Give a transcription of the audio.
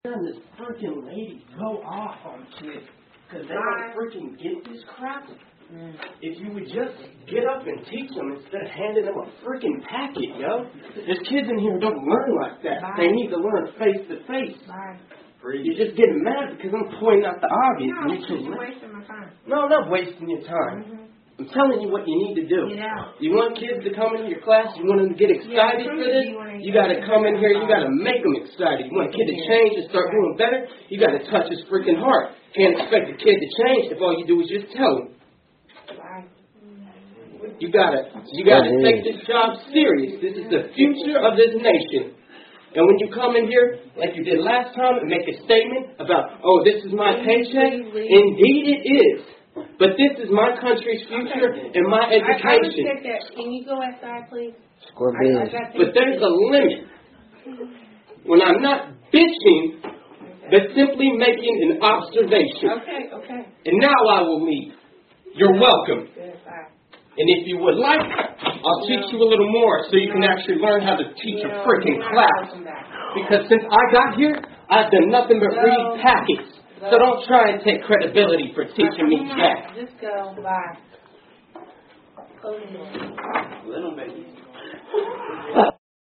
And this freaking lady go off on kids because they don't freaking get this crap. If you would just get up and teach them instead of handing them a freaking packet, yo. There's kids in here who don't learn like that. They need to learn face to face. You're just getting mad because I'm pointing out the obvious. No, you're wasting my time. No, I'm not wasting your time. I'm telling you what you need to do. Get out. You want kids to come into your class? You want them to get excited for this? You got to come in here. You got to make them excited. You want a kid to change and start doing better? You got to touch his freaking heart. Can't expect a kid to change if all you do is just tell him. You gotta take this job serious. This is the future of this nation. And when you come in here, like you did last time, and make a statement about, oh, this is my paycheck, indeed it is. But this is my country's future and my education. I respect that. Can you go outside, please? But there's a limit. When I'm not bitching, but simply making an observation. Okay. And now I will leave. You're welcome. Good, bye. And if you would like, I'll teach you a little more so you can actually learn how to teach a freaking class. Because since I got here, I've done nothing but read packets. So don't try and take credibility for teaching me jack. Just go. Bye. Close the door. Little baby.